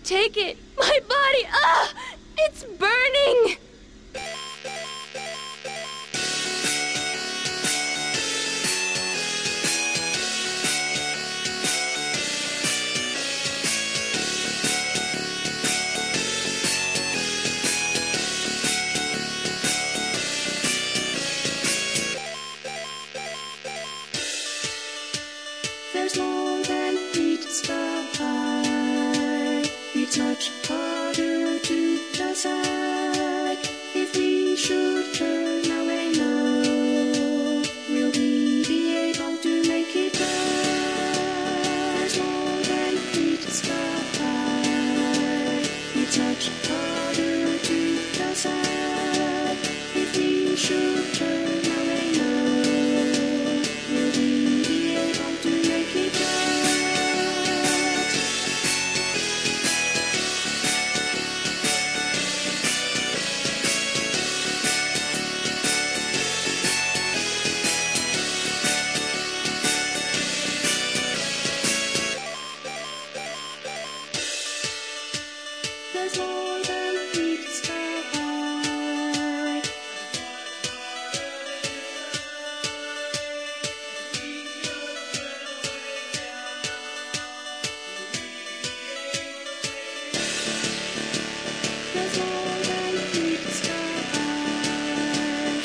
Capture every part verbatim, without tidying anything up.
take it. My body, ah, it's burning. There's more than meets the eye. It's much harder to decide if we should turn away now. Will we be able to make it right? There's more than meets the eye. It's much harder to decide if we should turn away now. Will we be able to make it right? There's more than meets the eye. There's more than meets the eye.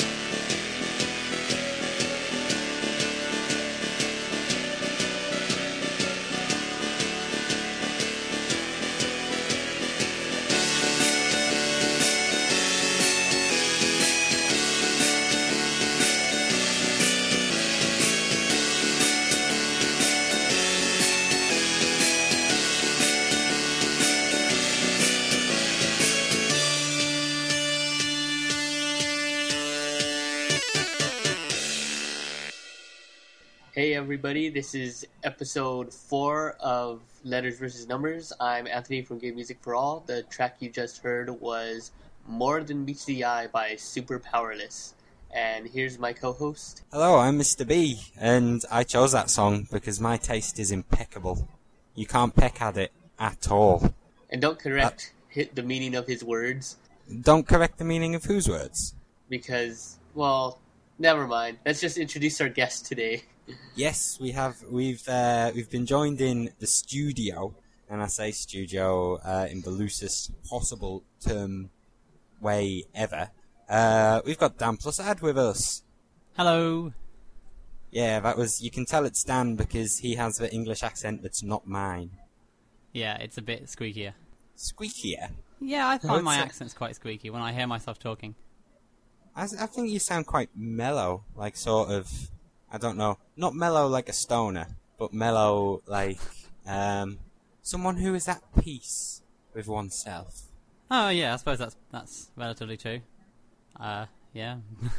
Hey everybody, this is episode four of Letters versus Numbers. I'm Anthony from Game Music for All. The track you just heard was More Than Meets the Eye by Super Powerless. And here's my co-host. Hello, I'm Mister B, and I chose that song because my taste is impeccable. You can't peck at it at all. And don't correct hit the meaning of his words, Don't correct the meaning of whose words? because, well, never mind. Let's just introduce our guest today. Yes, we have. We've uh, we've been joined in the studio, and I say studio uh, in the loosest possible term way ever. Uh, we've got Dan Plus Ad with us. Hello. Yeah, that was. You can tell it's Dan because he has the English accent that's not mine. Yeah, it's a bit squeakier. Squeakier. Yeah, I find my What's it? accent's quite squeaky when I hear myself talking. I, I think you sound quite mellow, like sort of. I don't know, not mellow like a stoner, but mellow like um, someone who is at peace with oneself. Oh yeah, I suppose that's that's relatively true. Uh, yeah.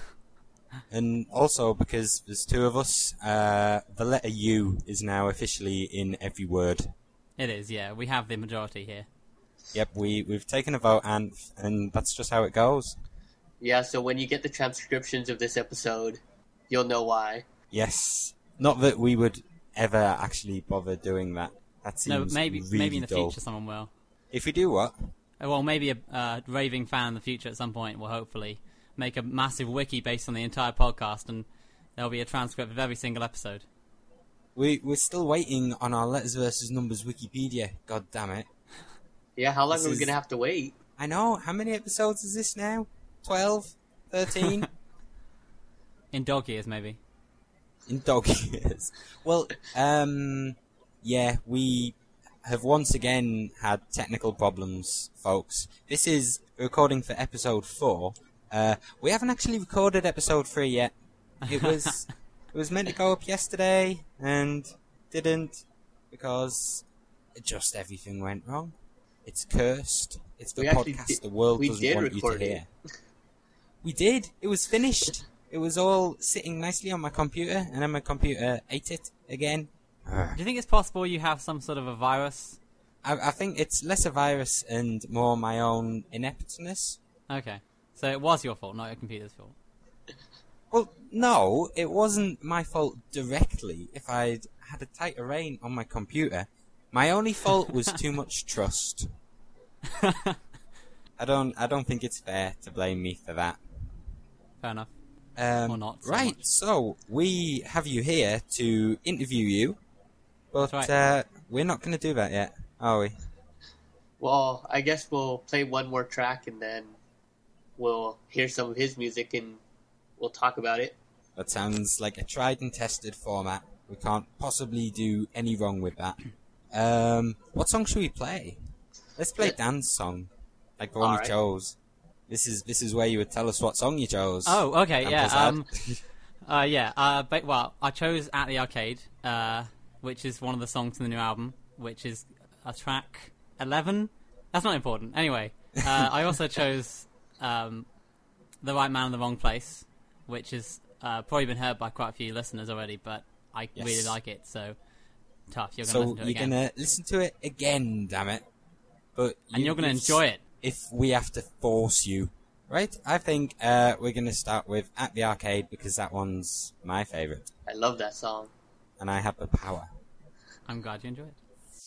And also because there's two of us, uh, the letter U is now officially in every word. It is, yeah. We have the majority here. Yep, we we've taken a vote, and and that's just how it goes. Yeah, so when you get the transcriptions of this episode, you'll know why. Yes, not that we would ever actually bother doing that. That No, seems maybe really maybe in the dull. future someone will. If we do what? Uh, Well, maybe a uh, raving fan in the future at some point will hopefully make a massive wiki based on the entire podcast, and there'll be a transcript of every single episode. We we're still waiting on our Letters versus Numbers Wikipedia. God damn it! Yeah, how long This are we is- going to have to wait? I know. How many episodes is this now? Twelve, thirteen. In dog years, maybe. In dog years. Well, um, yeah, we have once again had technical problems, folks. This is recording for episode four. Uh, we haven't actually recorded episode three yet. It was it was meant to go up yesterday and didn't because just everything went wrong. It's cursed. It's the We actually podcast did- the world we doesn't did want you to record it. hear. We did. It was finished. It was all sitting nicely on my computer, and then my computer ate it again. Do you think it's possible you have some sort of a virus? I, I think it's less a virus and more my own ineptness. Okay. So it was your fault, not your computer's fault. Well, no, it wasn't my fault directly. If I'd had a tighter rein on my computer, my only fault was too much trust. I don't. I don't think it's fair to blame me for that. Fair enough. Um, Or not so right. much. So we have you here to interview you, but That's right. uh, we're not going to do that yet, are we? Well, I guess we'll play one more track and then we'll hear some of his music and we'll talk about it. That sounds like a tried and tested format. We can't possibly do any wrong with that. Um, what song should we play? Let's play Dan's song, like the one Alright. you chose. This is this is where you would tell us what song you chose. Oh, okay, Dan yeah. Prasad. Um, uh, yeah. Uh, but, well, I chose At the Arcade, uh, which is one of the songs in the new album, which is a track eleven. That's not important. Anyway, uh, I also chose um, The Right Man in the Wrong Place, which has uh, probably been heard by quite a few listeners already, but I Yes. really like it, so tough. You're going to So listen to it you're again. gonna listen to it again, damn it! But And you- you're going to it's- enjoy it. if we have to force you. Right? I think uh, we're going to start with At the Arcade because that one's my favourite. I love that song. And I have the power. I'm glad you enjoy it.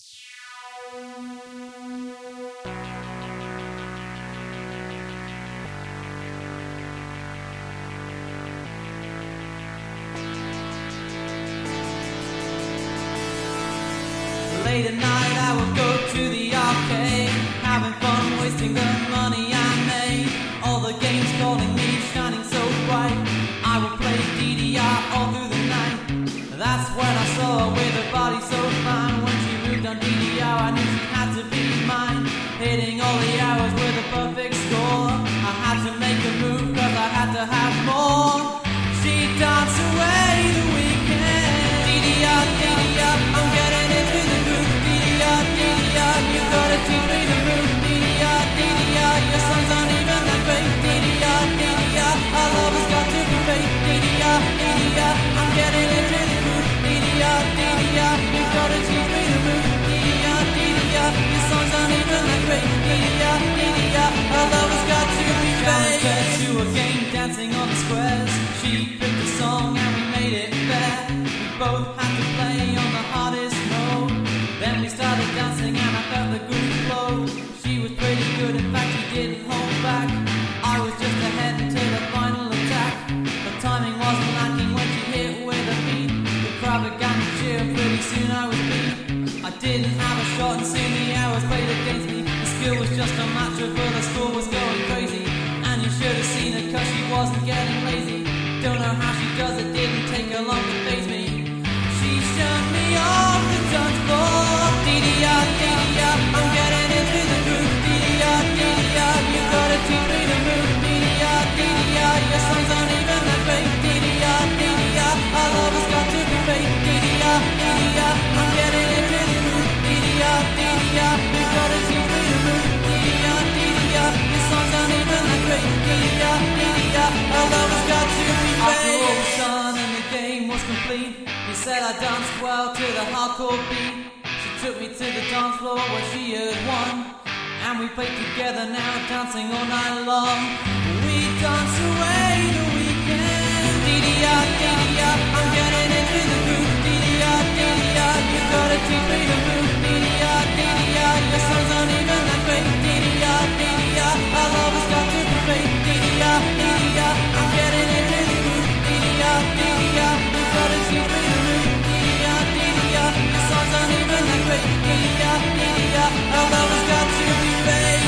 Late at night I would go to the arcade, having fun wasting the money I made. All the games calling me, shining so bright. I would play D D R all through the night. That's when I saw her with a body so fine. When she moved on D D R I knew she had to be mine. Hitting all the hours with a perfect score. I had to make a move cause I had to have more. She danced away the weekend. D D R, D D R, I'm getting into the groove. D D R, D D R, you gotta teach me the move. D D R, D D R, your songs aren't even that great. D D R, D D R, our love has got to be fake. D D R, D D R, I'm getting into the groove. D D R, D D R, you gotta teach me the move. D D R, D D R, your songs aren't even that great. D D R, D D R, our love has got to be fake. To a game dancing on the squares. She picked a song and we made it fair. We both had to play on the hardest mode. Then we started dancing and I felt the groove flow. She was pretty good, in fact she didn't hold back. I was just ahead until the final attack. The timing wasn't lacking when she hit with a beat. The crowd began to cheer and pretty soon I was beat. I didn't have a shot and soon the hours played against me. The skill was just a match but the score was going crazy. And you should have seen her cause she wasn't getting lazy. Don't know how she does it, didn't take her long to face me. She shunned me off the dance floor. D D R, D D R, I'm getting into the groove. D D R, D D R, you gotta teach me the move. D D R, D D R, your songs aren't even that great. D D R, D D R, our love has got to be fake. D D R, D D R, I'm getting into the groove. D D R, D D R, you gotta teach me the move. D D R, D D R, your songs aren't even that great. D D R, D D R, our love has got to be fake. After all was done and the game was complete, he said I danced well to the hardcore beat. She took me to the dance floor where she had won, and we played together now, dancing all night long. We danced away the weekend. D D R, D D R, I'm getting into the groove. D D R, D D R, you gotta teach me the move. D D R, D D R, your songs aren't even that great. D D R, D D R, our love has got to be fake. D D R, D D R, I'm getting into the groove. D D R, D D R, you gotta teach me the move. D D R, D D R, your songs aren't even that great. D D R, D D R, our love has got to be fake.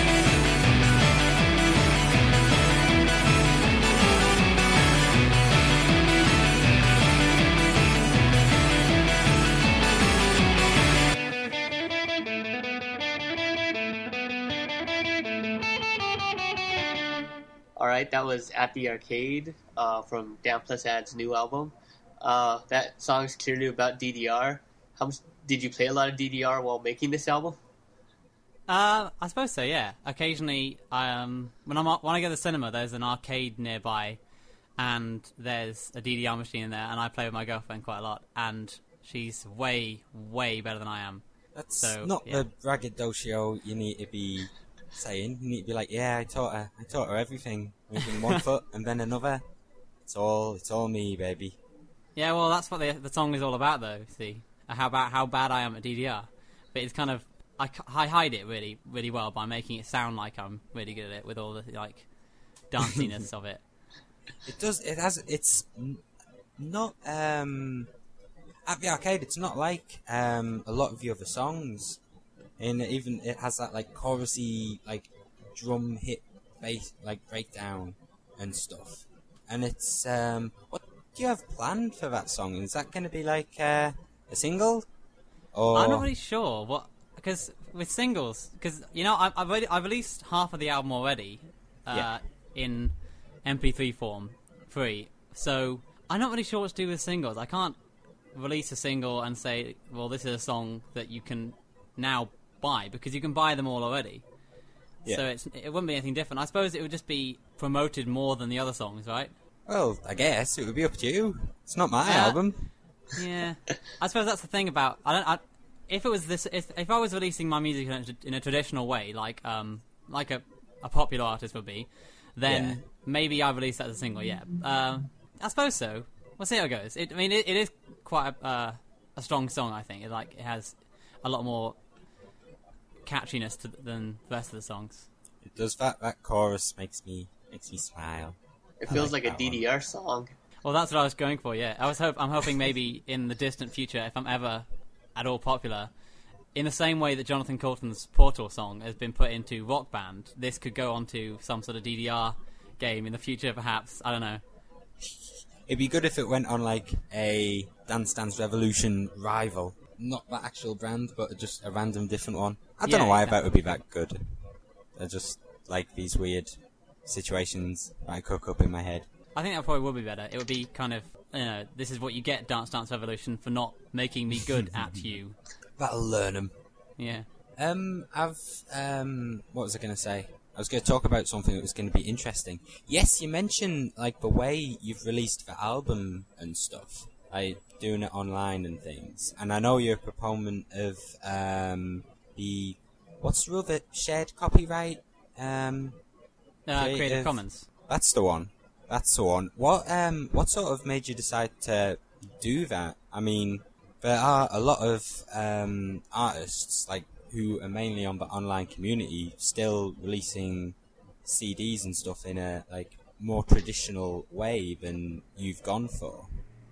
Alright, that was At the Arcade uh, from Dan Prasad's new album. Uh, that song's clearly about D D R. How much did you play a lot of D D R while making this album? Uh, I suppose so. Yeah. Occasionally, I, um, when I'm when I go to the cinema, there's an arcade nearby, and there's a D D R machine in there, and I play with my girlfriend quite a lot, and she's way, way better than I am. That's So, not yeah. the braggadocio you need to be saying. You need to be like, yeah, I taught her. I taught her everything. Moving one foot and then another. It's all, it's all me, baby. Yeah, well, that's what the the song is all about, though. See, how about how bad I am at D D R, but it's kind of I, c- I hide it really really well by making it sound like I'm really good at it with all the like danciness of it. It does. It has. It's n- not um, at the arcade. It's not like um, a lot of the other songs. And even it has that like chorusy like drum hit bass like breakdown and stuff. And it's um, what do you have planned for that song? Is that going to be like uh, a single? Or I'm not really sure what because with singles because you know I've I've, already, I've released half of the album already uh, Yeah. in M P three form free. So I'm not really sure what to do with singles. I can't release a single and say, well, this is a song that you can now buy because you can buy them all already. Yeah. So it's it wouldn't be anything different. I suppose it would just be promoted more than the other songs, right? Well, I guess it would be up to you. It's not my Yeah. album. Yeah, I suppose that's the thing about I don't. I, if it was this, if, if I was releasing my music in a, in a traditional way, like um, like a, a popular artist would be, then Yeah. maybe I release that as a single. Yeah, um, I suppose so. We'll see how it goes. It, I mean, it, it is quite a, uh, a strong song. I think it like it has a lot more catchiness to, than the rest of the songs. It does that. That chorus makes me makes me smile. It I feels like like a that one. D D R song. Well, that's what I was going for. Yeah, I was hope I'm hoping maybe in the distant future, if I'm ever at all popular, in the same way that Jonathan Coulton's Portal song has been put into Rock Band, this could go onto some sort of D D R game in the future, perhaps. I don't know. It'd be good if it went on like a Dance Dance Revolution rival, not that actual brand, but just a random different one. I don't Yeah, know why exactly. that would be that good. They're just like these weird situations that I cook up in my head. I think that probably would be better. It would be kind of, you know, this is what you get, Dance Dance Revolution, for not making me good at you. That'll learn them. Yeah. Um, I've um, what was I going to say? I was going to talk about something that was going to be interesting. Yes, you mentioned like the way you've released the album and stuff, like doing it online and things. And I know you're a proponent of um the what's the other shared copyright? Um, Uh, Creative- Creative Commons. that's the one. That's the one. What um what sort of made you decide to do that? I mean, there are a lot of um artists like who are mainly on the online community still releasing C Ds and stuff in a like more traditional way than you've gone for.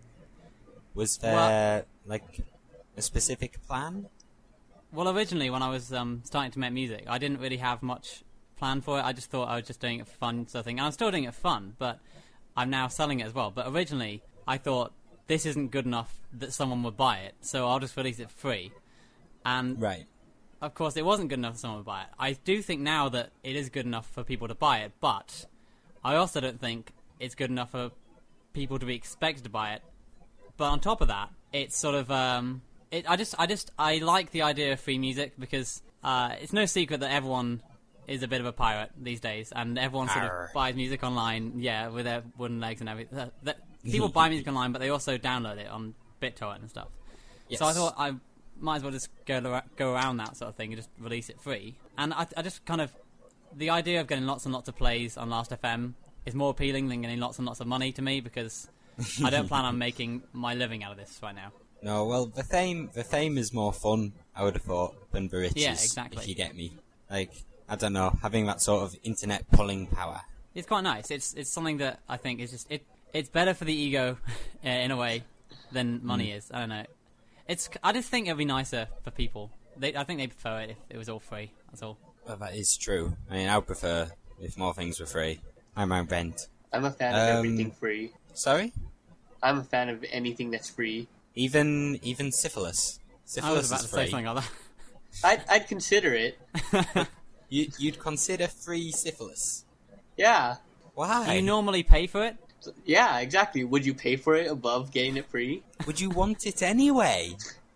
Was there like a specific plan? Well, originally when I was um, starting to make music, I didn't really have much plan for it. I just thought I was just doing it for fun sort of thing. And I'm still doing it for fun, but I'm now selling it as well. But originally, I thought this isn't good enough that someone would buy it, so I'll just release it for free. And Right. of course, it wasn't good enough for someone to buy it. I do think now that it is good enough for people to buy it, but I also don't think it's good enough for people to be expected to buy it. But on top of that, it's sort of um, it, I just I just I like the idea of free music because uh, it's no secret that everyone is a bit of a pirate these days, and everyone sort Arr. of buys music online, yeah, with their wooden legs and everything. Uh, that, people buy music online, but they also download it on BitTorrent and stuff. So I Yes. thought I might as well just go ar- go around that sort of thing and just release it free. And I, I just kind of the idea of getting lots and lots of plays on Last F M is more appealing than getting lots and lots of money to me because I don't plan on making my living out of this right now. No, well, the theme, the theme is more fun, I would have thought, than the riches. Yeah, exactly. If you get me. Like, I don't know, having that sort of internet pulling power. It's quite nice. It's it's something that I think is just it. It's better for the ego, uh, in a way, than money is. I don't know. It's. I just think it'd be nicer for people. They, I think they prefer it if it was all free. That's all. Well, that is true. I mean, I would prefer if more things were free. I'm on rent. I'm a fan of Um, everything free. Sorry? I'm a fan of anything that's free. Even even syphilis. I Syphilis was about is to say free. something like I'd, I'd consider it. that. You, you'd consider free syphilis. Yeah. Why? Do you normally pay for it? Yeah, exactly. Would you pay for it above getting it free? Would you want it anyway?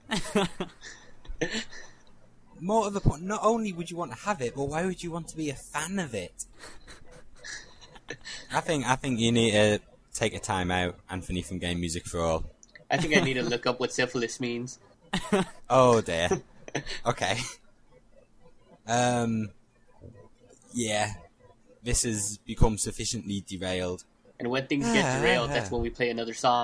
More of the point, not only would you want to have it, but why would you want to be a fan of it? I think I think you need to take a time out, Anthony from Game Music for All. I think I need to look up what syphilis means. Oh dear. Okay. Um. Yeah. This has become sufficiently derailed. And when things get derailed, that's when we play another song.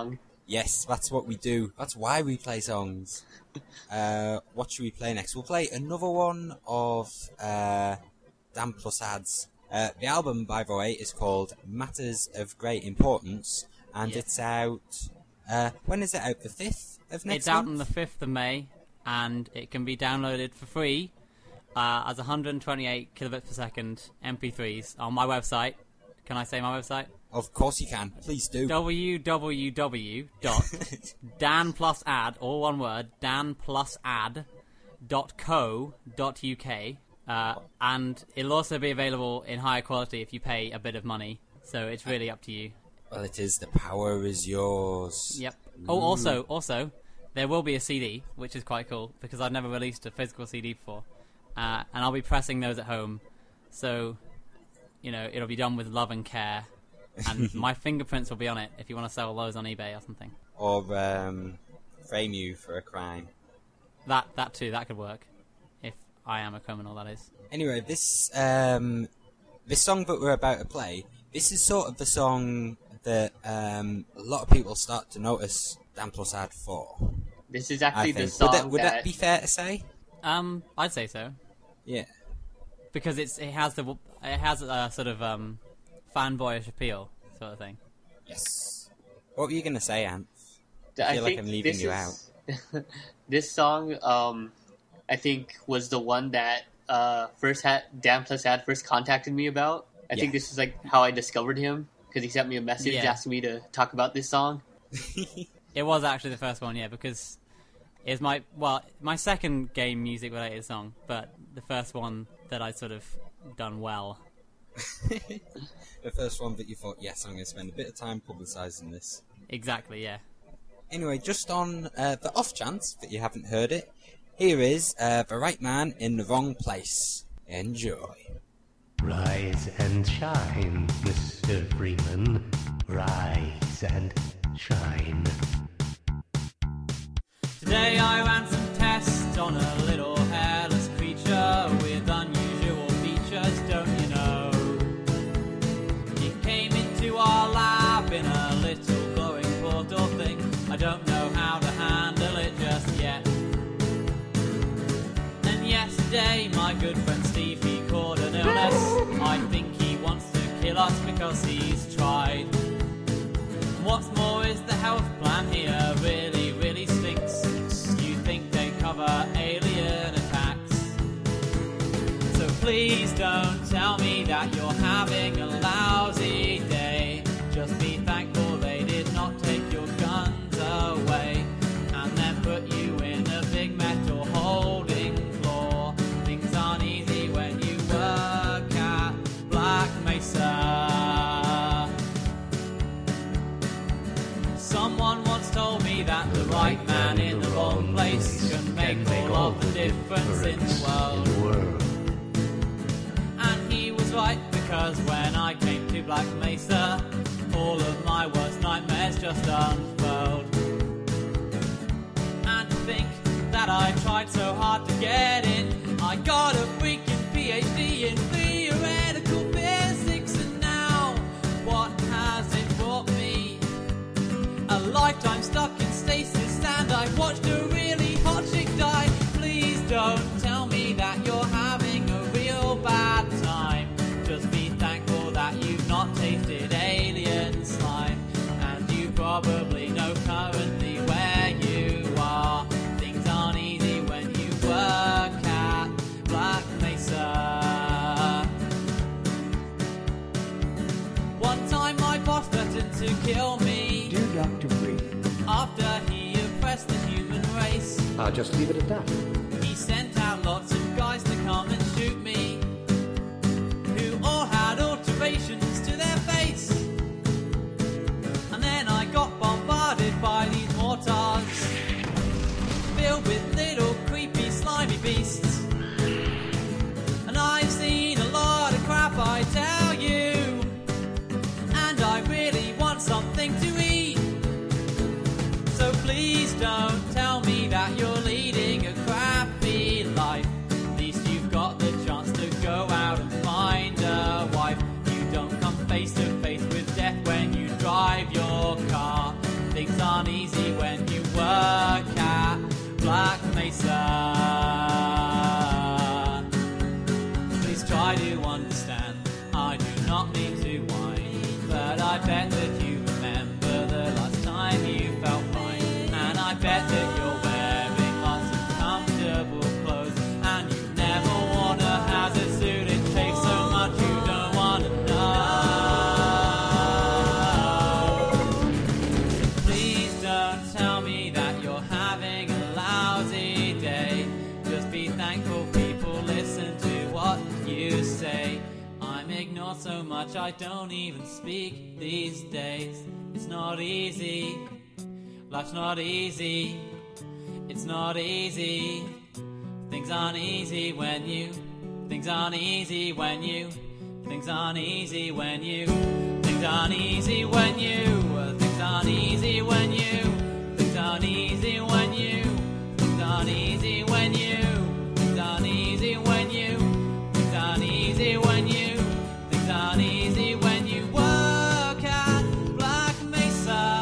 Yes, that's what we do. That's why we play songs. Uh, what should we play next? We'll play another one of uh, Dan Plus Ads. Uh, the album, by the way, is called Matters of Great Importance, and Yeah. it's out... Uh, when is it out? The fifth of next It's out month? on the fifth of May, and it can be downloaded for free uh, as one hundred twenty-eight kilobits per second M P threes on my website. Can I say my website? Of course you can. Please do. w w w dot dan plus ad, all one word, dan plus ad dot co dot u k, uh, and it'll also be available in higher quality if you pay a bit of money, so it's really up to you. Well, it is. The power is yours. Yep. Oh, also, also, there will be a C D, which is quite cool, because I've never released a physical C D before, uh, and I'll be pressing those at home, so, you know, it'll be done with love and care, and my fingerprints will be on it if you want to sell those on eBay or something. Or um, frame you for a crime. That that too, that could work. If I am a criminal, that is. Anyway, this um, this song that we're about to play, this is sort of the song that um, a lot of people start to notice Dan Plus Ad for. This is I actually the think. song Would that, would that, that be fair to say? Um, I'd say so, Yeah. because it's it has the it has a sort of um fanboyish appeal sort of thing. Yes. What were you going to say, Ant? I I feel like think I'm leaving this you is- this song, um, I think, was the one that uh, first had Dan Plus Ad first contacted me about. I Yeah. think this is like how I discovered him, because he sent me a message Yeah. asking me to talk about this song. It was actually the first one, yeah, because it's my well my second game music related song, but the first one that I sort of done well. The first one that you thought, yes, I'm going to spend a bit of time publicising this. Exactly, yeah. Anyway, just on uh, the off chance that you haven't heard it, here is uh, The Right Man in the Wrong Place. Enjoy. Rise and shine, Mister Freeman. Rise and shine. Today I ran some tests on a little hairless creature with unusual features, don't you know? It came into our lab in a little glowing portal thing. I don't know how to handle it just yet. And yesterday my good friend Steve, he caught an illness. I think he wants to kill us because he's tried. What's more is the health plan here really, really stinks. You think they cover alien attacks? So please don't tell me that you're having a lousy day. Just be thankful they did not take your guns away and then put you in a big metal holding floor. Things aren't easy when you work at Black Mesa. Someone once told me that the right man in the wrong place can make all of the difference in the world. And he was right, because when I came to Black Mesa, all of my worst nightmares just unfurled. And to think that I tried so hard to get in, I got a freaking P H D in theoretical physics, and now what has it brought me? A lifetime stuck in stasis, and I watched a really hot chick die. Please don't tell me that you're having a real bad time. Just be thankful that you've not tasted alien slime, and you probably know currently where you are. Things aren't easy when you work at Black Mesa. One time my boss threatened to kill me Dear Doctor Freeman, after he oppressed the human race. I'll just leave it at that. He sent out lots of guys to come and shoot me, who all had alterations to their face. And then I got bombarded by these mortars, filled with little creepy slimy beasts. And I've seen a lot of crap, I tell you, and I really want something to eat. So please don't tell me that you're leading a crappy life. At least you've got the chance to go out and find a wife. You don't come face to face with death when you drive your car. Things aren't easy Black Mesa. Please try to understand, I do not mean to whine, but I bet that you remember the last time you felt fine. And I bet that you're wearing lots of comfortable clothes, and you never worn a hazard suit. It takes so much you don't want to know. So please don't tell me that you're having a lousy day. Just be thankful people listen to what you say. I'm ignored so much I don't even speak these days. It's not easy. Life's not easy. It's not easy. Things aren't easy when you. Things aren't easy when you. Things aren't easy when you. Things aren't easy when you. Things aren't easy when you. Things aren't easy when you. Things aren't easy when you. Things aren't easy when you. Things aren't easy when you. Things aren't easy when you work at Black Mesa.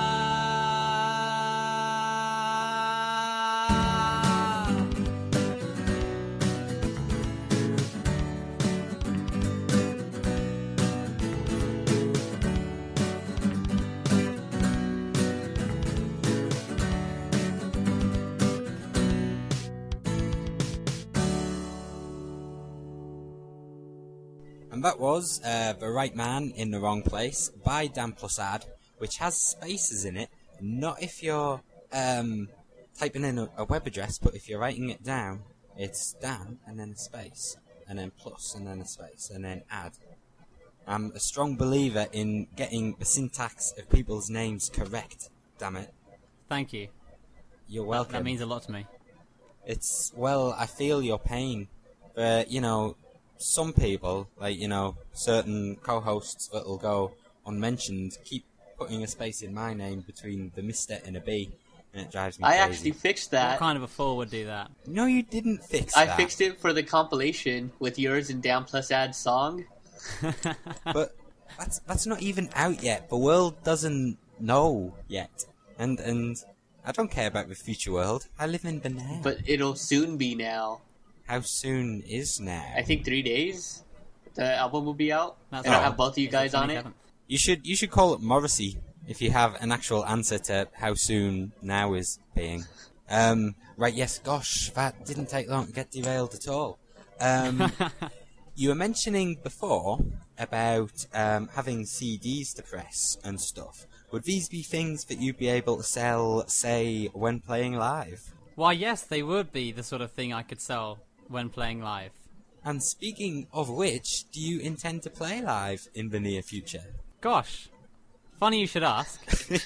And that was uh, The Right Man in the Wrong Place by Dan Plus Ad, which has spaces in it. Not if you're um, typing in a, a web address, but if you're writing it down, it's Dan and then a space, and then plus and then a space, and then ad. I'm a strong believer in getting the syntax of people's names correct, damn it. Thank you. You're That, welcome. that means a lot to me. It's, well, I feel your pain. But, you know, some people, like, you know, certain co-hosts that'll go unmentioned, keep putting a space in my name between the Mister and a B, and it drives me I crazy. actually fixed What that. kind of a fool would do that? No, you didn't fix I that. fixed it for the compilation with yours and Dan Plus Ad song. But that's that's not even out yet. The world doesn't know yet. And and I don't care about the future world. I live in the now. But it'll soon be now. How soon is now? I think three days. The album will be out. That's and I'll right. have both of you It's the guys on it. twenty-seventh. You should you should call it Morrissey if you have an actual answer to how soon now is being. Um, right, yes, gosh, that didn't take long to get derailed at all. Um, you were mentioning before about um, having C Ds to press and stuff. Would these be things that you'd be able to sell, say, when playing live? Why, yes, they would be the sort of thing I could sell when playing live. And speaking of which, do you intend to play live in the near future? Gosh, funny you should ask.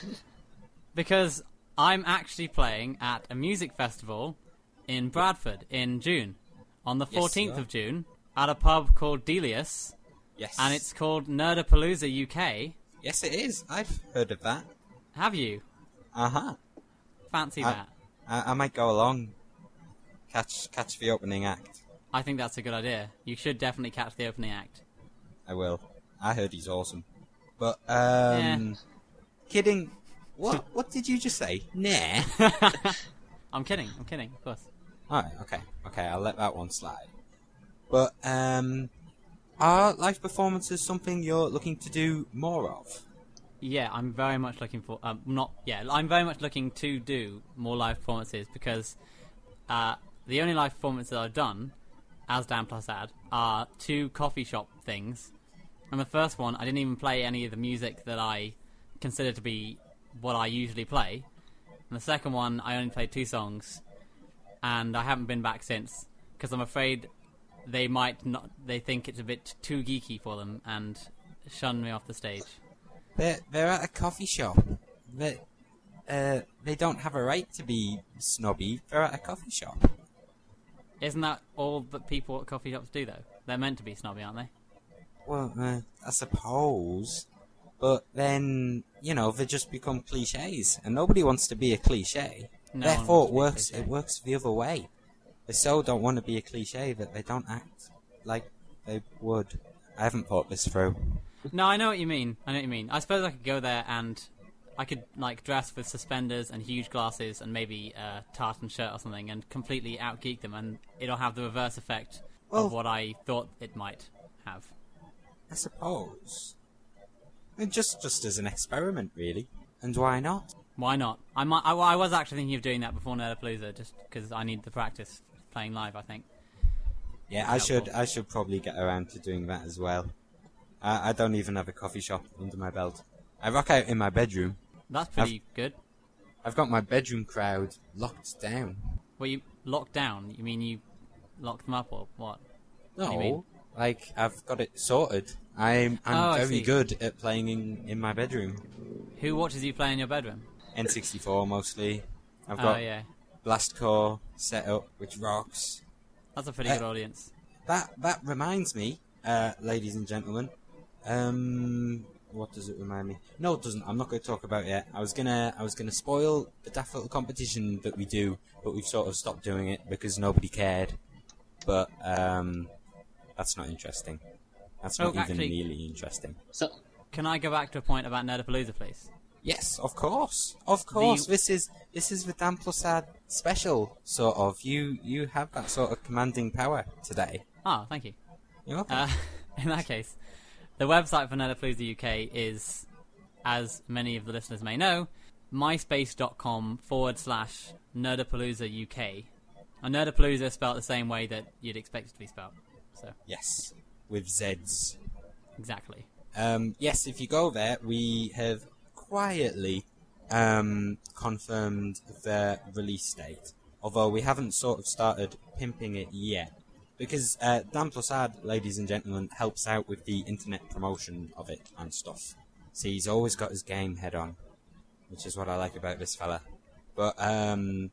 Because I'm actually playing at a music festival in Bradford in June. On the Yes, you fourteenth are. of June, at a pub called Delius. Yes. And it's called Nerdapalooza U K. Yes, it is. I've heard of that. Have you? Uh-huh. Fancy I- that. I, I might go along. Catch catch the opening act. I think that's a good idea. You should definitely catch the opening act. I will. I heard he's awesome. But, um... Kidding. What What did you just say? Nah. I'm kidding, I'm kidding, of course. Alright, okay. Okay, I'll let that one slide. But, um... are live performances something you're looking to do more of? Yeah, I'm very much looking for. Um, not yeah, I'm very much looking to do more live performances because uh, the only live performances I've done, as Dan Plus Ad, are two coffee shop things. And the first one, I didn't even play any of the music that I consider to be what I usually play. And the second one, I only played two songs, and I haven't been back since because I'm afraid they might not. They think it's a bit too geeky for them and shun me off the stage. They're, they're at a coffee shop. They, uh, they don't have a right to be snobby. They're at a coffee shop. Isn't that all that people at coffee shops do, though? They're meant to be snobby, aren't they? Well, uh, I suppose. But then, you know, they just become cliches. And nobody wants to be a cliche. No one Therefore, it wants works, to be a it cliche. works the other way. They so don't want to be a cliche that they don't act like they would. I haven't thought this through. No, I know what you mean. I know what you mean. I suppose I could go there and I could like dress with suspenders and huge glasses and maybe a tartan shirt or something and completely outgeek them, and it'll have the reverse effect Well- of what I thought it might have. I suppose. And just just as an experiment, really. And why not? Why not? I might. I, I was actually thinking of doing that before Nerdapalooza, just because I need the practice playing live. I think. Yeah, I should I should probably get around to doing that as well. I, I don't even have a coffee shop under my belt. I rock out in my bedroom. That's pretty good. I've got my bedroom crowd locked down. Well, you locked down. You mean you locked them up or what? What do you No, mean? like I've got it sorted. I'm I'm Oh, I very see. good at playing in, in my bedroom. Who watches you play in your bedroom? N sixty-four mostly. I've Oh got yeah, Blastcore set up, which rocks. that's a pretty Uh, good audience. That that reminds me, uh, ladies and gentlemen. Um, what does it remind me? No, it doesn't. I'm not going to talk about it yet. I was gonna I was gonna spoil the daft little competition that we do, but we've sort of stopped doing it because nobody cared. But um, that's not interesting. That's Oh, not even actually- really interesting. So, Can I go back to a point about Nerdapalooza, please? Yes, of course, of course. This is this is the Dan Plusad special, sort of. You you have that sort of commanding power today. Ah, thank you. You're welcome. Uh, in that case, the website for Nerdapalooza U K is, as many of the listeners may know, myspace.com forward slash Nerdapalooza U K. And Nerdapalooza is spelled the same way that you'd expect it to be spelled. So, Yes, with Z's. exactly. Um, yes, if you go there, we have quietly um, confirmed the release date. Although we haven't sort of started pimping it yet. Because uh, Dan Plusad, ladies and gentlemen, helps out with the internet promotion of it and stuff. So he's always got his game head on, which is what I like about this fella. But, um,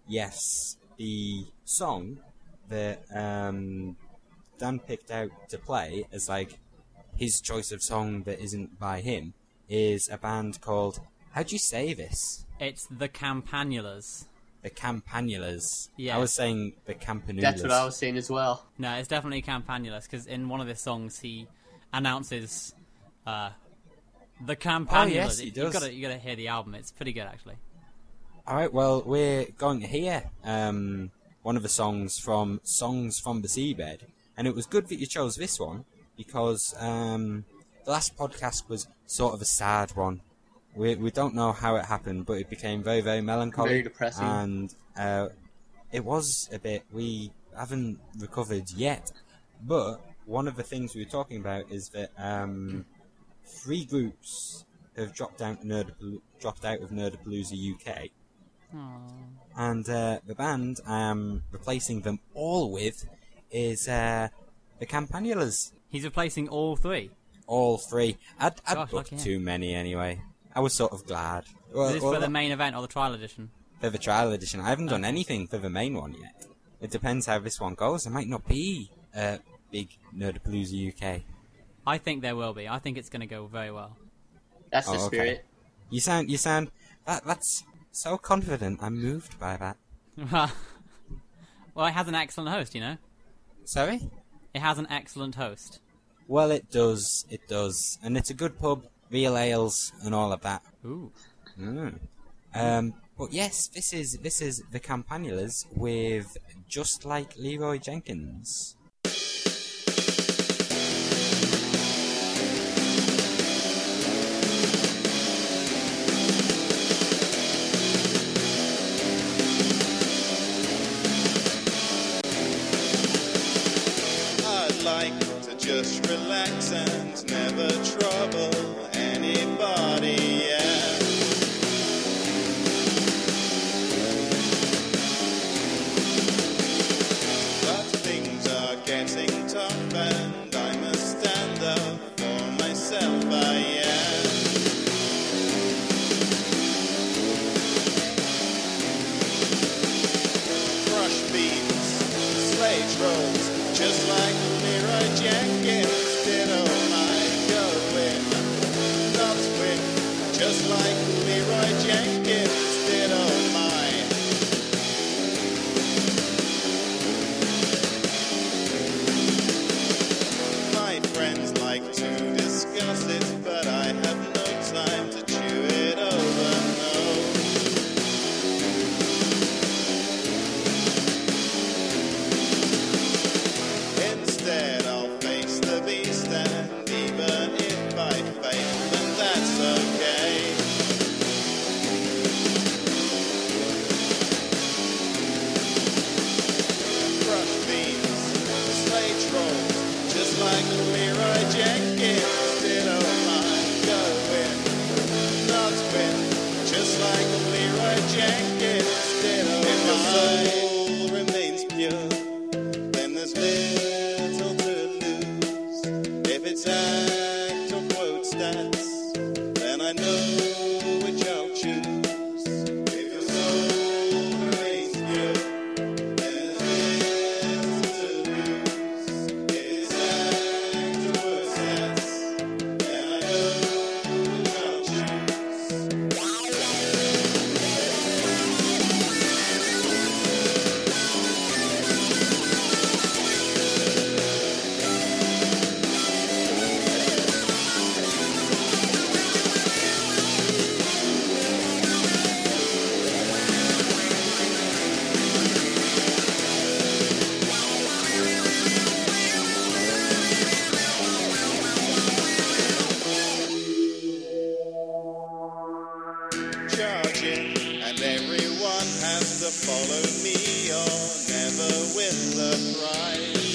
yes, the song that um, Dan picked out to play as, like, his choice of song that isn't by him is a band called, how'd you say this? It's the Campanulas. The Campanulas. Yeah. I was saying the Campanulas. that's what I was saying as well. No, it's definitely Campanulas, because in one of his songs he announces uh, the Campanulas. Oh, yes, he You does. gotta, you gotta hear the album. It's pretty good, actually. Alright, well, we're going to hear um, one of the songs from Songs from the Seabed. And it was good that you chose this one, because um, the last podcast was sort of a sad one. We we don't know how it happened, but it became very, very melancholy. Very depressing. And uh, it was a bit, we haven't recovered yet. But one of the things we were talking about is that um, three groups have dropped out, Nerdapaloo- dropped out of Nerdapalooza U K. And uh, the band I am replacing them all with is uh, the Campanulas. He's replacing all three. All three. I'd, I'd Gosh, booked lucky him. too many anyway. I was sort of glad. Well, Is this well, for the main event or the trial edition? for the trial edition. I haven't done anything for the main one yet. It depends how this one goes. There might not be a big Nerdapalooza U K. I think there will be. I think it's going to go very well. That's the Oh, okay. spirit. You sound, you sound, that, that's so confident. I'm moved by that. Well, it has an excellent host, you know? Sorry? It has an excellent host. Well, it does, it does. And it's a good pub, real ales, and all of that. Ooh. Mm. Um, but yes, this is this is the Campanulas with Just Like Leroy Jenkins. I'd like to just relax and never trouble anybody, yeah. But things are getting tough and I must stand up for myself, I am. Crush beats, slate rolls, just like Leroy Jenkins did. Oh my, go win, not win, just like Leroy Jenkins did. Oh my. My friends like to discuss it, but I have no time to chew it over. or never win the prize.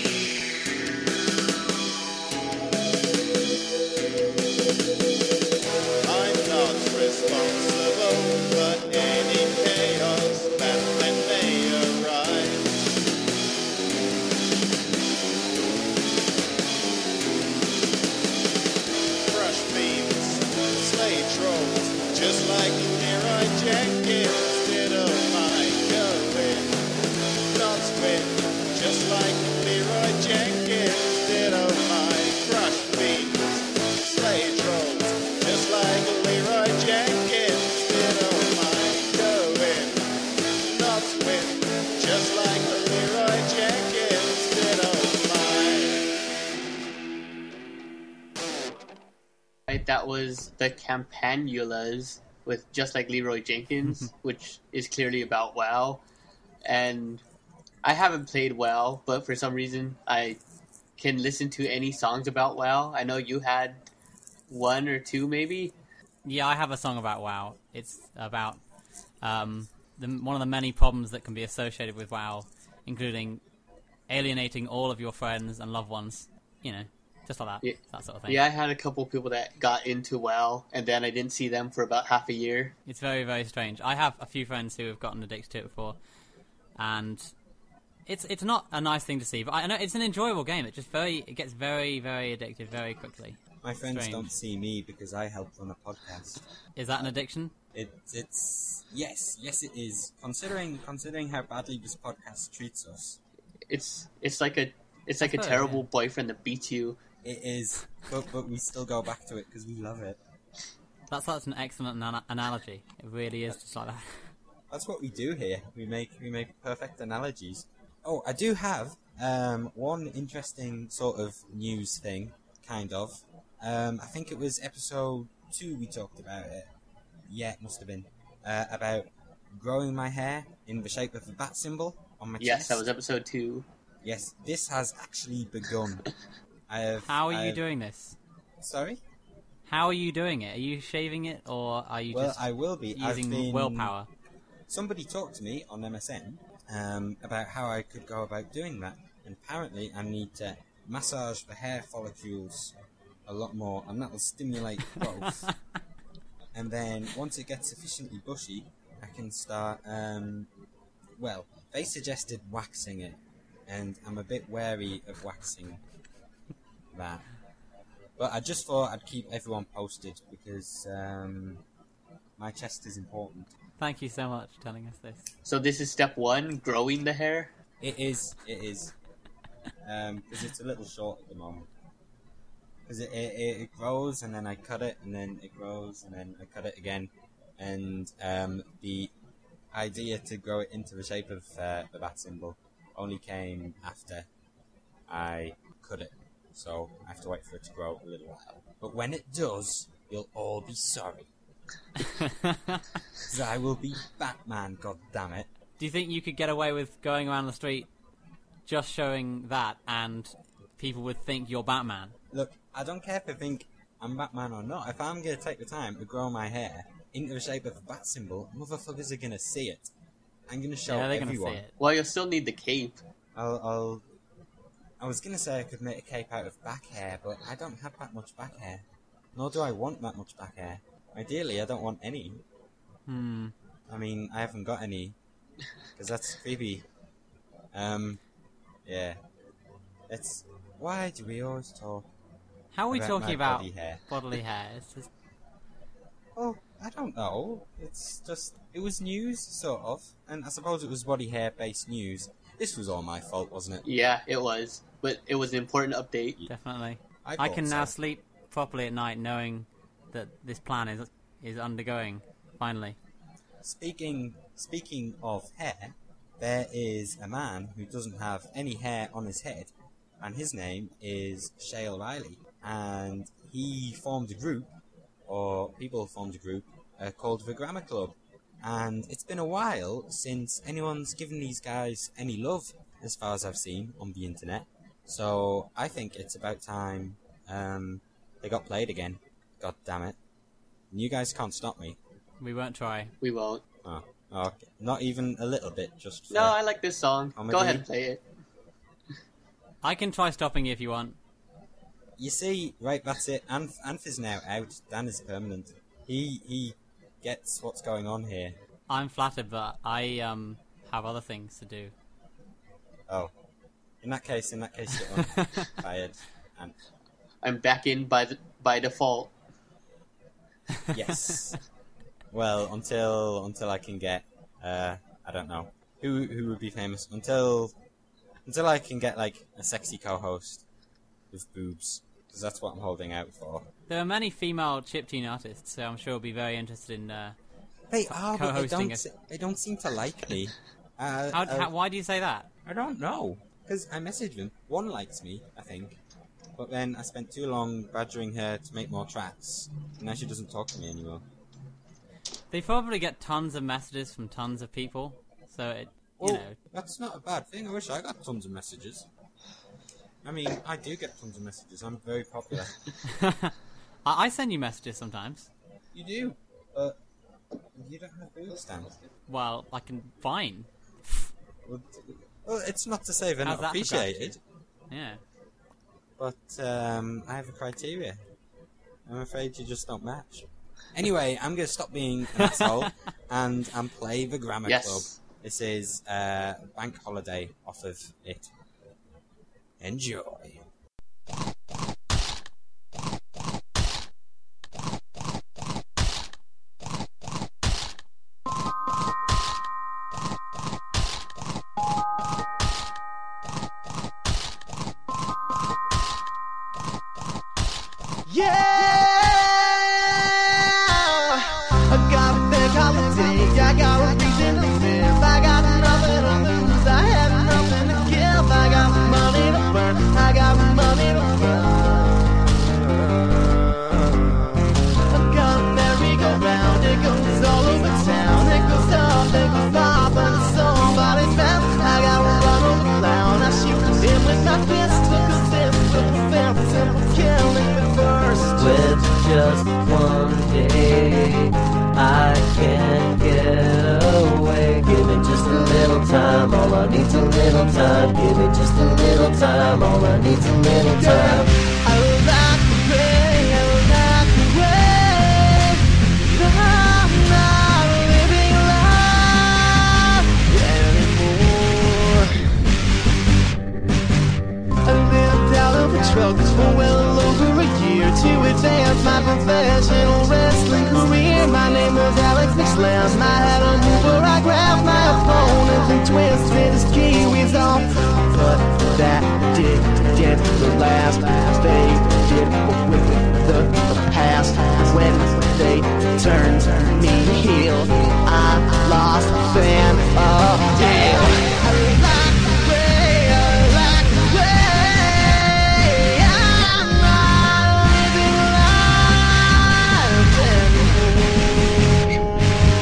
I'm not responsible for any chaos that then may arise. Crush beams, slay trolls, just like Leroy Jenkins did on my going. Not win, just like Leroy Jenkins did on my crush beams, slay trolls, just like Leroy Jenkins did on my going. Not win, just like Leroy Jenkins did on mine. Right, that was the Campanulas with Just Like Leroy Jenkins, which is clearly about WoW. And I haven't played WoW, but for some reason I can listen to any songs about WoW. I know you had one or two, maybe. Yeah, I have a song about WoW. It's about um, the, one of the many problems that can be associated with WoW, including alienating all of your friends and loved ones. You know, just like that, Yeah. that sort of thing. Yeah, I had a couple people that got into WoW, and then I didn't see them for about half a year. It's very, very strange. I have a few friends who have gotten addicted to it before, and it's it's not a nice thing to see. But I know it's an enjoyable game. It just very it gets very, very addictive very quickly. My friends Strange. don't see me because I help run a podcast. Is that an addiction? It, it's yes, yes, it is. Considering considering how badly this podcast treats us, It's it's like a it's like a I've heard, terrible yeah. boyfriend that beats you. it is. But but we still go back to it because we love it. That's that's an excellent ana- analogy. It really is just like that. That's what we do here. We make we make perfect analogies. Oh, I do have um, one interesting sort of news thing, kind of. Um, I think it was episode two we talked about it. Yeah, it must have been uh, about growing my hair in the shape of a bat symbol on my Yes, chest. that was episode two. Yes, this has actually begun. I have. How are you I've- doing this? Sorry. How are you doing it? Are you shaving it, or are you Well, just I will be. I've using been- willpower? Somebody talked to me on M S N um, about how I could go about doing that, and apparently I need to massage the hair follicles a lot more, and that will stimulate growth. And then once it gets sufficiently bushy, I can start. Um, well, they suggested waxing it, and I'm a bit wary of waxing that. But I just thought I'd keep everyone posted because um, my chest is important. Thank you so much for telling us this. So this is step one, growing the hair. It is, it is. Because it's a little short at the moment. Because it, it, it grows and then I cut it and then it grows and then I cut it again. And um, the idea to grow it into the shape of uh, the bat symbol only came after I cut it. So I have to wait for it to grow a little while. But when it does, you'll all be sorry. Because I will be Batman, god damn it. Do you think you could get away with going around the street just showing that and people would think you're Batman? Look, I don't care if they think I'm Batman or not. If I'm going to take the time to grow my hair into the shape of a bat symbol, motherfuckers are going to see it. I'm going to show yeah, they're going to everyone. see it. Well, you'll still need the cape. I'll, I'll. I was going to say I could make a cape out of back hair, but I don't have that much back hair. Nor do I want that much back hair. Ideally, I don't want any. Hmm. I mean, I haven't got any. Because that's creepy. Um, yeah. It's... Why do we always talk How are we about talking my about body hair? bodily hair? It's just... Oh, I don't know. It's just... It was news, sort of. And I suppose it was body hair-based news. This was all my fault, wasn't it? Yeah, it was. But it was an important update. Definitely. I I thought can so. now sleep properly at night knowing that this plan is is undergoing, finally. Speaking speaking of hair, there is a man who doesn't have any hair on his head, and his name is Shale Riley. And he formed a group, or people formed a group, uh, called the Grammar Club. And it's been a while since anyone's given these guys any love, as far as I've seen on the internet. So I think it's about time um, they got played again. God damn it. And you guys can't stop me. We won't try. We won't. Oh, Okay, not even a little bit, just for No, I like this song. Comedy. Go ahead and play it. I can try stopping you if you want. You see, right, that's it. Anth, Anth is now out. Dan is permanent. He he gets what's going on here. I'm flattered, but I um have other things to do. Oh. In that case, in that case, you're fired. And I'm back in by the, by default. yes. Well, until until I can get, uh, I don't know who who would be famous until until I can get like a sexy co-host with boobs, because that's what I'm holding out for. There are many female chiptune artists, so I'm sure we'll be very interested in. Uh, They are, but they co-hosting don't. a- se- They don't seem to like me. Uh, how, uh, how, why do you say that? I don't know. Because I messaged them. One likes me, I think. But then I spent too long badgering her to make more tracks. And now she doesn't talk to me anymore. They probably get tons of messages from tons of people, so it, you Well, know. that's not a bad thing. I wish I got tons of messages. I mean, I do get tons of messages. I'm very popular. I, I send you messages sometimes. You do? But you don't have boobs, Stan. Well, I can fine. Well, well, it's not to say they're How's not that for appreciated. Yeah. But um, I have a criteria. I'm afraid you just don't match. Anyway, I'm going to stop being an asshole and and play the Grammar Yes. Club. This is uh, Bank Holiday off of it. Enjoy. Yeah, I got a big holiday. I got a reason to live. I got nothing to lose. I have nothing to give. I got money to burn. I got money to burn. I got a merry-go-round. It goes all over town. It goes up, it goes up, and it's somebody's mouth. I got a run on the clown. I shoot him with my fist. Look at this, with a very simple killing me first. With just one day, I can't get away. Give me just a little time, all I need's a little time. Give me just a little time, all I need's a little time. I like the way, I like the way that I'm not living life anymore. I lived out of the drugs for well over a year to advance my professional wrestling career. My name was Alex McSlam. I had a move where I grabbed my opponent and twisted his kiwis off. But that didn't last. They did with the, the past. When they turned me heel, I lost them. Oh, damn. I like the way, I like the way I'm not living life anymore.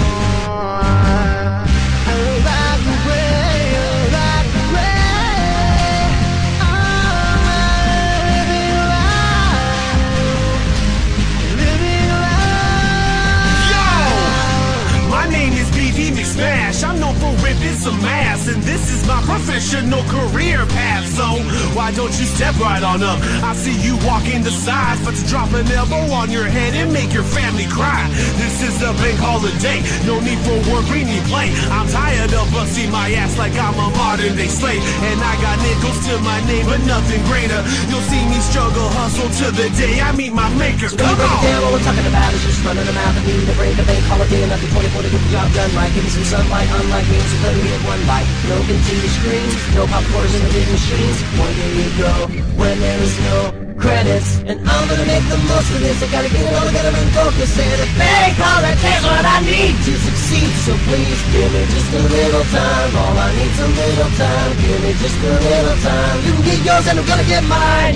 I like the way, I like the way I'm not living life, living life. Yo! My name is B D McSmash. I'm known for ripping some ass, and this is my professional career path. So why don't you step right on up? I see you walking the sides, but to drop an elbow on your head and make your family cry. This is a bank holiday, no need for work, we need play. I'm tired of busting my ass like I'm a modern day slave, and I got nickels to my name, but nothing greater. You'll see me struggle, hustle to the day I meet my maker. So when Come you break it on! down, all we're talking about is just running them out. I need to break a bank holiday, another twenty-four to get the job done right. Give me some sunlight, unlike me, so let me get one bite. No continuous screens, no popcorns in the big machines. Where do you go when there is no credits? And I'm gonna make the most of this. I gotta get it all together and focus. And a bank holiday's what I need to succeed. So please give me just a little time. All I need's a little time. Give me just a little time. You can get yours and I'm gonna get mine.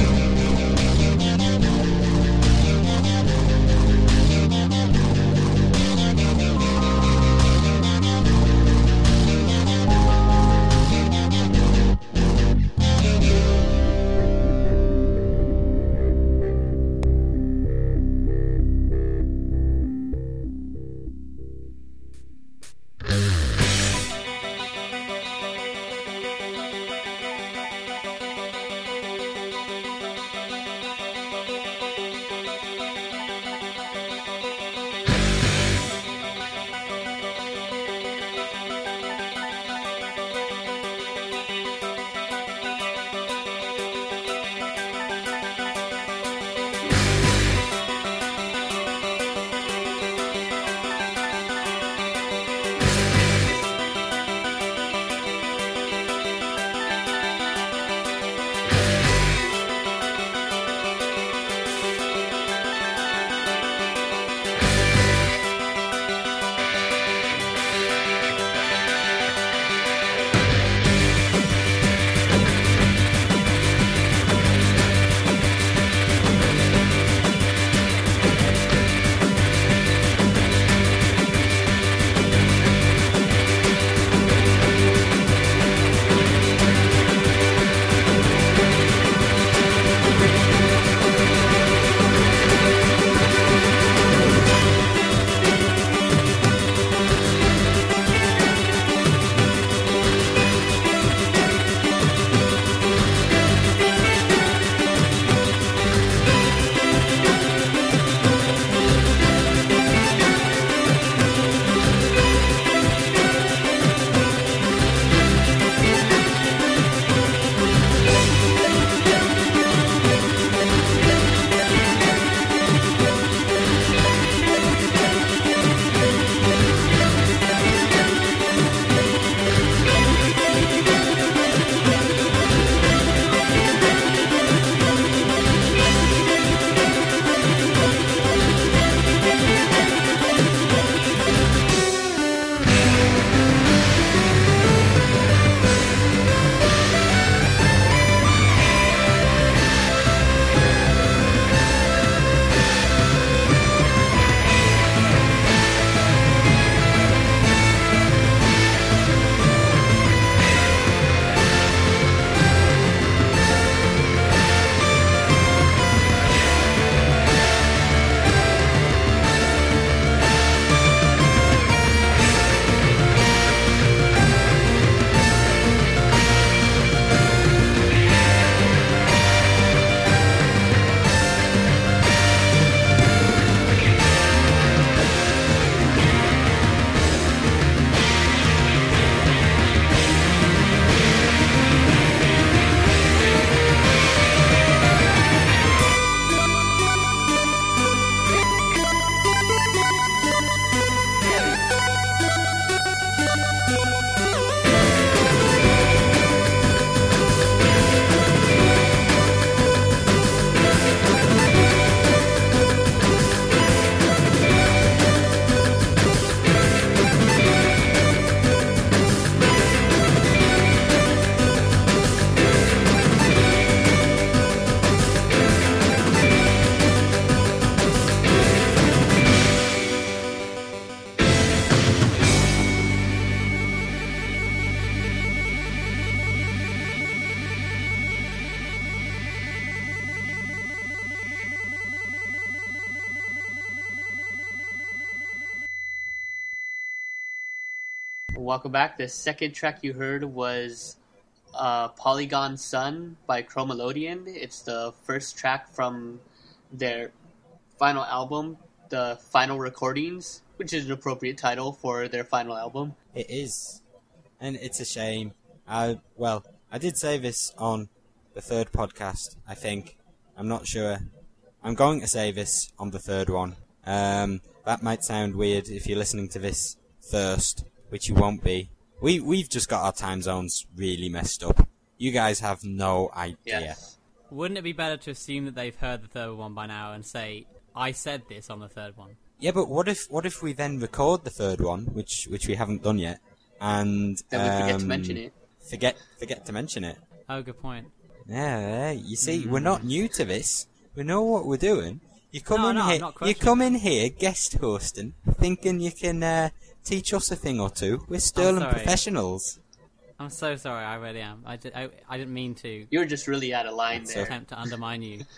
Welcome back. The second track you heard was uh, Polygon Sun by Chromelodian. It's the first track from their final album, The Final Recordings, which is an appropriate title for their final album. It is. And it's a shame. I, well, I did say this on the third podcast, I think. I'm not sure. I'm going to say this on the third one. Um, that might sound weird if you're listening to this first, which you won't be. We, we've just got our time zones really messed up. You guys have no idea. Yes. Wouldn't it be better to assume that they've heard the third one by now and say, I said this on the third one? Yeah, but what if what if we then record the third one, which which we haven't done yet, and Then we forget to um, mention it. Forget forget to mention it. Oh, good point. Yeah, you see, Mm. we're not new to this. We know what we're doing. You come No, in no, I'm here, not you questioning come in here guest hosting, thinking you can uh, teach us a thing or two. We're sterling sorry. professionals. I'm so sorry, I really am. I, did, I, I didn't mean to You were just really out of line So- there. attempt to undermine you.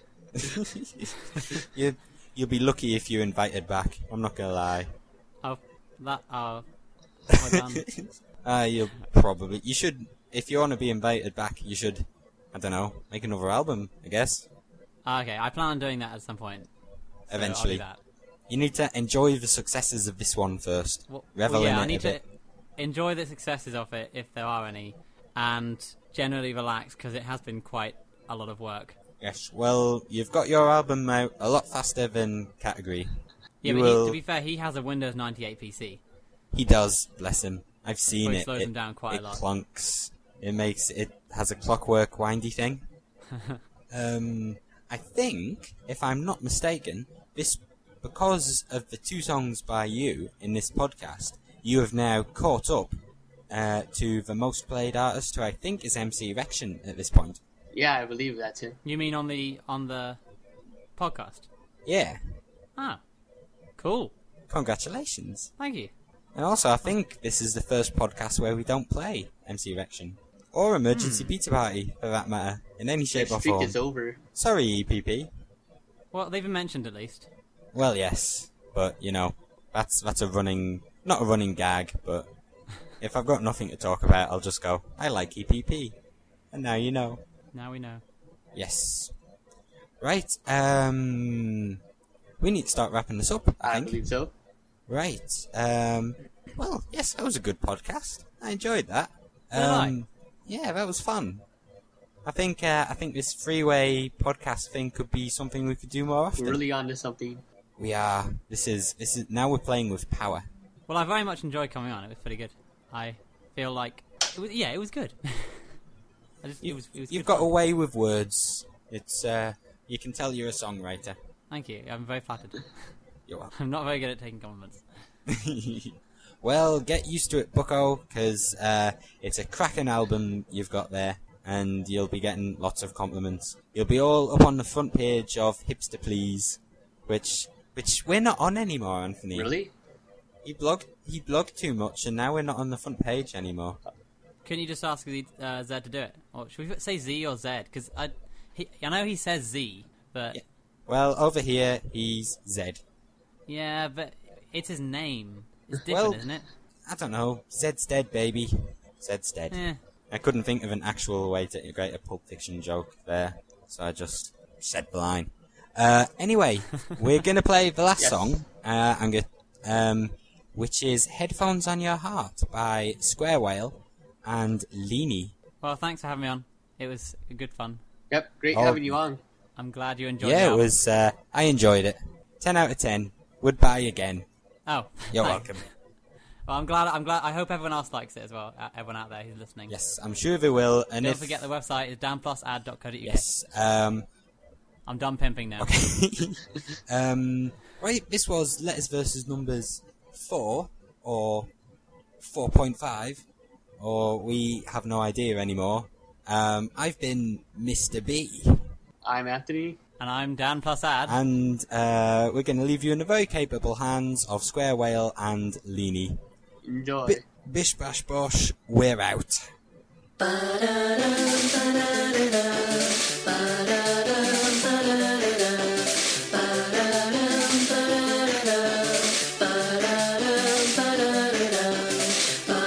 you you'll be lucky if you're invited back. I'm not gonna lie. Oh, that, oh, we're done. Uh, you'll probably you should if you want to be invited back. You should, I don't know, make another album. I guess Ah, okay, I plan on doing that at some point. So eventually. I'll do that. You need to enjoy the successes of this one first. Well, Revel well, yeah, in I it need a to bit. enjoy the successes of it, if there are any, and generally relax, because it has been quite a lot of work. Yes. Well, you've got your album out a lot faster than Category. Yeah, you but will... he, to be fair, he has a Windows ninety-eight P C. He does, bless him. I've seen Which it. slows it, him down quite it a lot. clunks. It makes it has a clockwork windy thing. um, I think, if I'm not mistaken, this because of the two songs by you in this podcast, you have now caught up uh, to the most played artist, who I think is M C Erection at this point. Yeah, I believe that too. You mean on the on the podcast? Yeah. Ah, cool. Congratulations. Thank you. And also, I think this is the first podcast where we don't play M C Erection. Or Emergency Hmm. Pizza Party, for that matter, in any shape Their or streak form. is over. Sorry, E P P. Well, they've been mentioned at least. Well, yes, but, you know, that's that's a running... Not a running gag, but if I've got nothing to talk about, I'll just go, I like E P P. And now you know. Now we know. Yes. Right, um... we need to start wrapping this up, I I think. believe so. Right. Um, well, yes, that was a good podcast. I enjoyed that. Did I? Um, yeah, that was fun. I think uh, I think this freeway podcast thing could be something we could do more often. We're really onto something. We are. This is this is now we're playing with power. Well, I very much enjoyed coming on. It was pretty good. I feel like it was, yeah, it was good. I just, it was, it was You've good got fun. a way with words. It's uh, you can tell you're a songwriter. Thank you. I'm very flattered. You're welcome. I'm not very good at taking compliments. Well, get used to it, Bucko, because uh, it's a cracking album you've got there, and you'll be getting lots of compliments. You'll be all up on the front page of Hipster Please, which which we're not on anymore, Anthony. Really? He blogged he blogged too much, and now we're not on the front page anymore. Couldn't you just ask Z, uh, Zed to do it? Or should we say Z or Zed? Because I, he, I know he says Z, but Yeah. Well, over here he's Zed. yeah, but it's his name. It's different, Well- isn't it? I don't know. Zed's dead, baby. Zed's dead. Eh. I couldn't think of an actual way to integrate a Pulp Fiction joke there, so I just said the line. Uh, anyway, we're gonna play the last Yes. song. Uh, I'm gonna, um, which is "Headphones on Your Heart" by Square Whale and Leany. Well, thanks for having me on. It was good fun. Yep, great Oh. having you on. I'm glad you enjoyed Yeah, the it album. was. Uh, I enjoyed it. Ten out of ten. Would buy again. Oh, You're thanks. welcome. Well, I'm glad. I'm glad. I hope everyone else likes it as well. uh, Everyone out there who's listening. Yes, I'm sure they will. And Don't if forget the website is dan plus ad dot co dot uk. yes, um, I'm done pimping now. okay. um, right, this was Letters versus Numbers four or four point five, or we have no idea anymore. Um, I've been Mister B, I'm Anthony. And I'm Dan plus ad. and uh, we're going to leave you in the very capable hands of Square Whale and Leany. Enjoy. Bi- bish bash bosh, we're out. Ba-da-dum, ba-da-dum, ba-da-dum, ba-da-dum, ba-da-dum, ba-da-dum,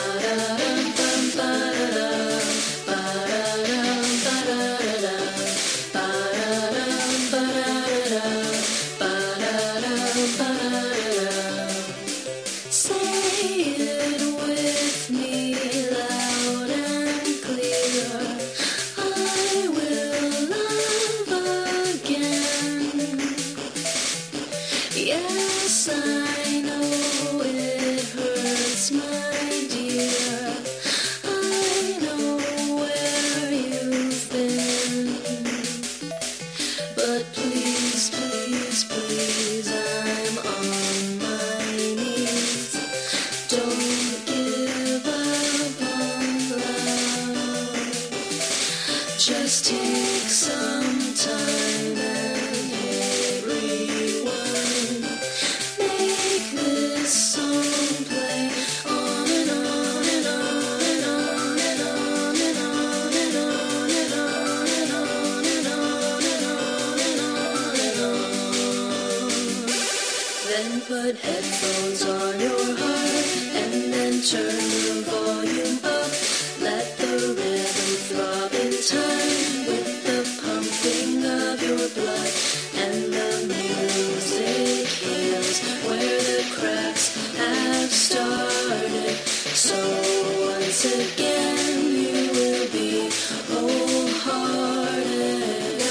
Just take some time and hit rewind. Make this song play on and on and on and on and on and on and on and on and on and on and on and on and on. Then put headphones on your heart and then turn the volume up. Let the rhythm throb in time with the pumping of your blood, and the music heals where the cracks have started. So once again you will be wholehearted.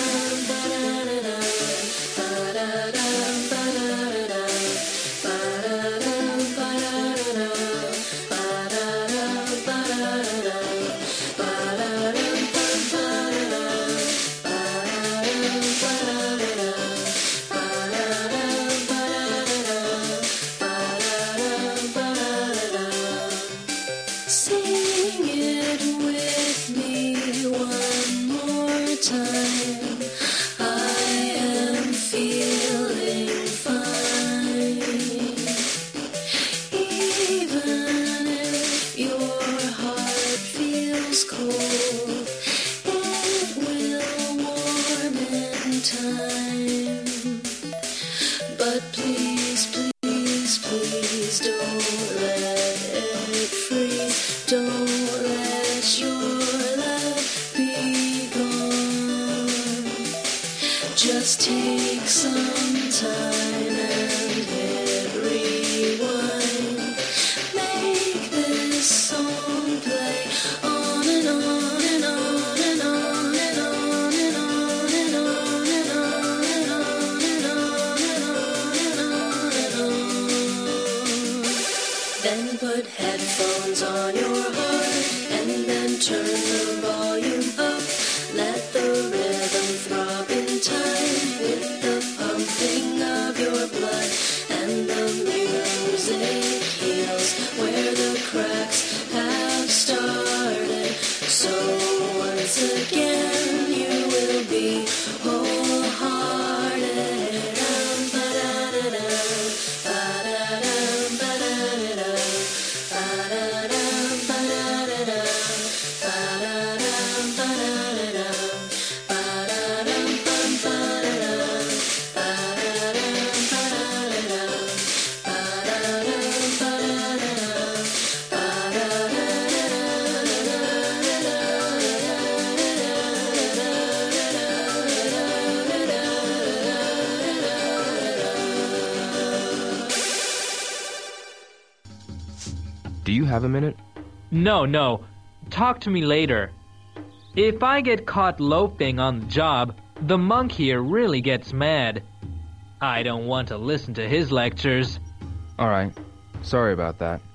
Sing it with me one more time. I am feeling fine. Even if your heart feels cold, it will warm in time. But please, please, please don't let it freeze. Don't let your love be gone. Just take some time and hit rewind. Make this song play on and on and on and on and on and on and on and on and on and on and on and on. Then put headphones on your heart and then turn the volume up. Let the rhythm throb in time with the pumping of your blood, and the music heals where the cracks have started. So once again you will be wholehearted. Do you have a minute? No, no. Talk to me later. If I get caught loafing on the job, the monk here really gets mad. I don't want to listen to his lectures. All right. Sorry about that.